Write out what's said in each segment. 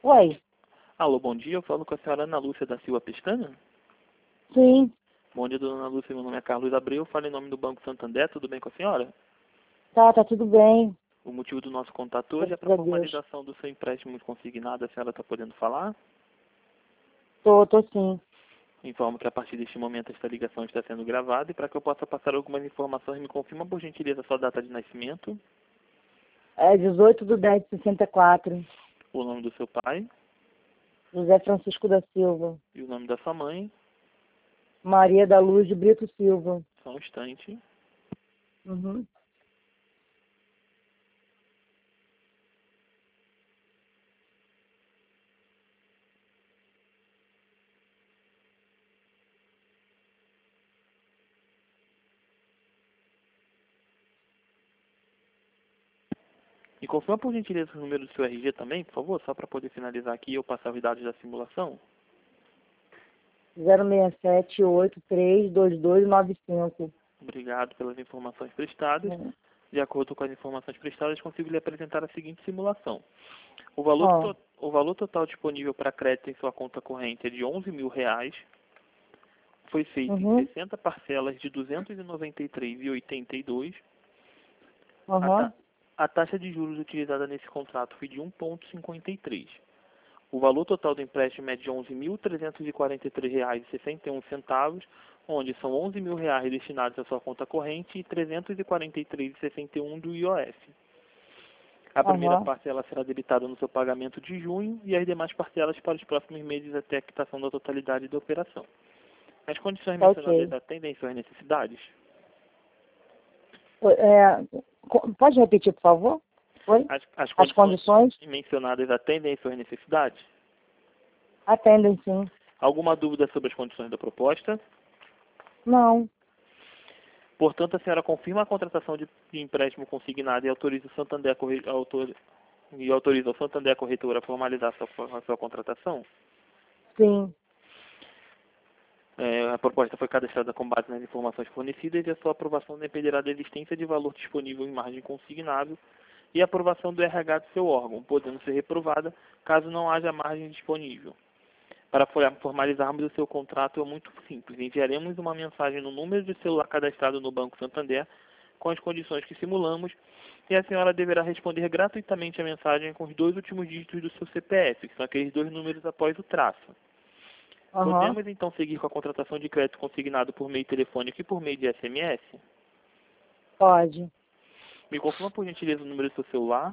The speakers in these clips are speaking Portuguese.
Oi. Alô, bom dia. Eu falo com a senhora Ana Lúcia da Silva Pestana. Sim. Bom dia, dona Ana Lúcia. Meu nome é Carlos Abreu. Falo em nome do Banco Santander. Tudo bem com a senhora? Tá tudo bem. O motivo do nosso contato hoje é Graças para a Deus. formalização do seu empréstimo consignado. A senhora está podendo falar? Tô sim. Informo que a partir deste momento esta ligação está sendo gravada e para que eu possa passar algumas informações, me confirma por gentileza a sua data de nascimento, É 18/10/64. o nome do seu pai José Francisco da Silva. e o nome da sua mãe. Maria da Luz de Brito Silva. Só um instante. Uhum. Me confirma por gentileza o número do seu RG também, por favor, só para poder finalizar aqui e eu passar os dados da simulação. 067832295. Obrigado pelas informações prestadas. De acordo com as informações prestadas, consigo lhe apresentar a seguinte simulação. O valor total disponível para crédito em sua conta corrente é de R$ 11.000. Foi feito em 60 parcelas de R$ 293,82. A taxa de juros utilizada nesse contrato foi de 1,53. O valor total do empréstimo é de R$ 11.343,61, onde são R$ 11.000 destinados à sua conta corrente e R$ 343,61 do IOF. A primeira parcela será debitada no seu pagamento de junho e as demais parcelas para os próximos meses até a quitação da totalidade da operação. As condições mencionadas atendem suas necessidades? Pode repetir, por favor? Oi? As condições mencionadas atendem suas necessidades? Atendem, sim. Alguma dúvida sobre as condições da proposta? Não. Portanto, a senhora confirma a contratação de empréstimo consignado e autoriza o Santander Corretora a formalizar a sua contratação? Sim. A proposta foi cadastrada com base nas informações fornecidas e a sua aprovação dependerá da existência de valor disponível em margem consignável e aprovação do RH do seu órgão, podendo ser reprovada caso não haja margem disponível. Para formalizarmos o seu contrato é muito simples. Enviaremos uma mensagem no número de celular cadastrado no Banco Santander com as condições que simulamos e a senhora deverá responder gratuitamente a mensagem com os 2 últimos dígitos do seu CPF, que são aqueles 2 números após o traço. Podemos então seguir com a contratação de crédito consignado por meio telefônico e por meio de SMS? Pode. Me confirma por gentileza o número do seu celular.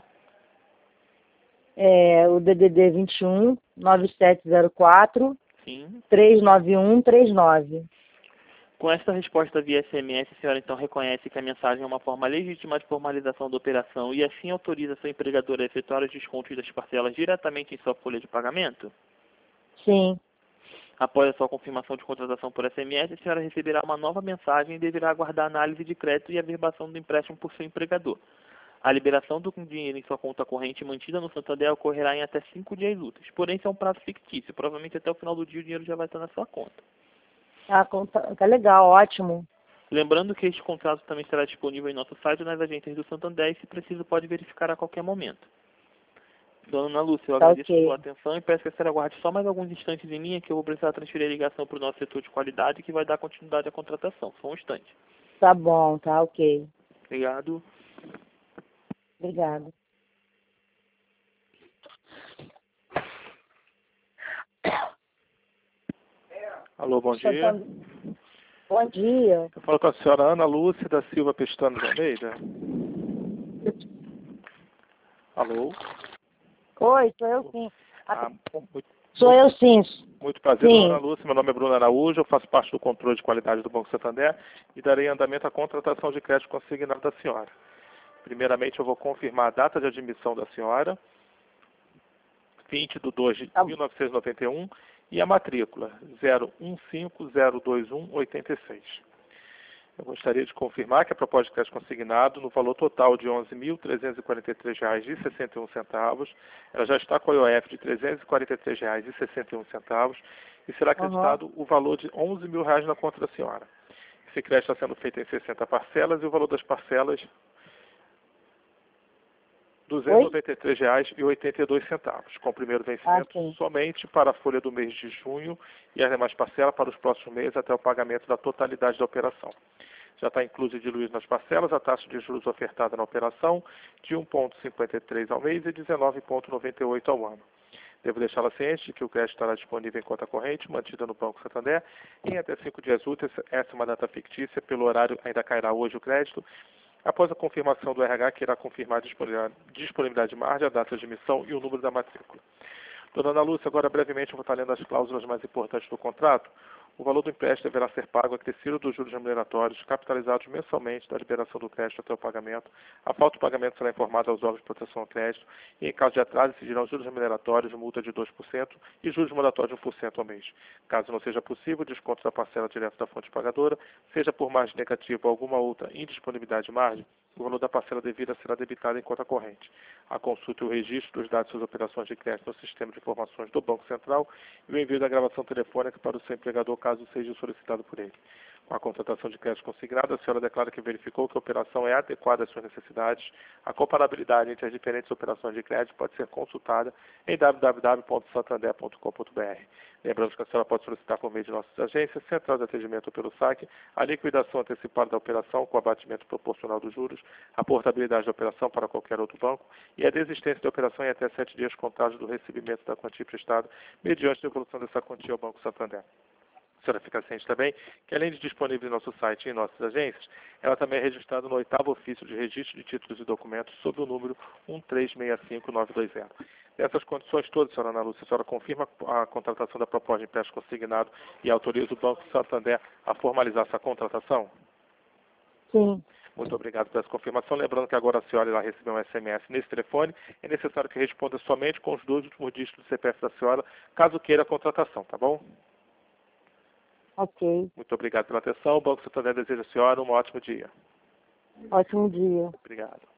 O DDD 21 9704 Sim. 39139. Com esta resposta via SMS, a senhora então reconhece que a mensagem é uma forma legítima de formalização da operação e assim autoriza seu empregador a efetuar os descontos das parcelas diretamente em sua folha de pagamento? Sim. Após a sua confirmação de contratação por SMS, a senhora receberá uma nova mensagem e deverá aguardar a análise de crédito e a averbação do empréstimo por seu empregador. A liberação do dinheiro em sua conta corrente mantida no Santander ocorrerá em até 5 dias úteis. Porém, isso é um prazo fictício. Provavelmente até o final do dia o dinheiro já vai estar na sua conta. Tá legal, ótimo. Lembrando que este contrato também estará disponível em nosso site nas agências do Santander e, se preciso, pode verificar a qualquer momento. Dona Ana Lúcia, eu agradeço a sua atenção e peço que a senhora aguarde só mais alguns instantes em linha que eu vou precisar transferir a ligação para o nosso setor de qualidade que vai dar continuidade à contratação. Só um instante. Tá bom, tá ok. Obrigado. Obrigada. Alô, bom dia. Bom dia. Eu falo com a senhora Ana Lúcia da Silva Pestana de Almeida. Alô? Oi, sou eu sim. Sou eu sim. Muito prazer, dona Ana Lúcia. Meu nome é Bruno Araújo, eu faço parte do controle de qualidade do Banco Santander e darei andamento à contratação de crédito consignado da senhora. Primeiramente, eu vou confirmar a data de admissão da senhora, 20/2/1991, e a matrícula, 01502186. Eu gostaria de confirmar que a proposta de crédito consignado, no valor total de R$ 11.343,61, ela já está com a IOF de R$ 343,61 e será acreditado o valor de R$ 11.000 na conta da senhora. Esse crédito está sendo feito em 60 parcelas e o valor das parcelas R$ R$ 293,82, com o primeiro vencimento somente para a folha do mês de junho e as demais parcelas para os próximos meses até o pagamento da totalidade da operação. Já está incluso e diluído nas parcelas a taxa de juros ofertada na operação de 1,53 ao mês e 19,98 ao ano. Devo deixá-la ciente de que o crédito estará disponível em conta corrente, mantida no Banco Santander, em até 5 dias úteis. Essa é uma data fictícia, pelo horário ainda cairá hoje o crédito, após a confirmação do RH, que irá confirmar a disponibilidade de margem, a data de emissão e o número da matrícula. Dona Ana Lúcia, agora brevemente eu vou estar lendo as cláusulas mais importantes do contrato. O valor do empréstimo deverá ser pago acrescido dos juros remuneratórios, capitalizados mensalmente da liberação do crédito até o pagamento. A falta do pagamento será informada aos órgãos de proteção ao crédito e, em caso de atraso, incidirão juros remuneratórios, multa de 2% e juros moratórios de 1% ao mês. Caso não seja possível, o desconto da parcela direta da fonte pagadora, seja por margem negativa ou alguma outra indisponibilidade de margem, o valor da parcela devida será debitado em conta corrente. A consulta e o registro dos dados de suas operações de crédito no sistema de informações do Banco Central e o envio da gravação telefônica para o seu empregador, caso seja solicitado por ele. Com a contratação de crédito consignado, a senhora declara que verificou que a operação é adequada às suas necessidades. A comparabilidade entre as diferentes operações de crédito pode ser consultada em www.santander.com.br. Lembramos que a senhora pode solicitar por meio de nossas agências, central de atendimento ou pelo saque, a liquidação antecipada da operação com abatimento proporcional dos juros, a portabilidade da operação para qualquer outro banco e a desistência da operação em até 7 dias contados do recebimento da quantia emprestada, mediante a devolução dessa quantia ao Banco Santander. A senhora fica ciente também que, além de disponível em nosso site e em nossas agências, ela também é registrada no 8º ofício de registro de títulos e documentos sob o número 1365920. Nessas condições todas, senhora Ana Lúcia, a senhora confirma a contratação da proposta de empréstimo consignado e autoriza o Banco Santander a formalizar essa contratação? Sim. Muito obrigado por essa confirmação. Lembrando que agora a senhora irá receber um SMS nesse telefone. É necessário que responda somente com os 2 últimos dígitos do CPF da senhora, caso queira a contratação, tá bom? Ok. Muito obrigado pela atenção. O Banco Santander deseja à senhora um ótimo dia. Ótimo dia. Obrigado.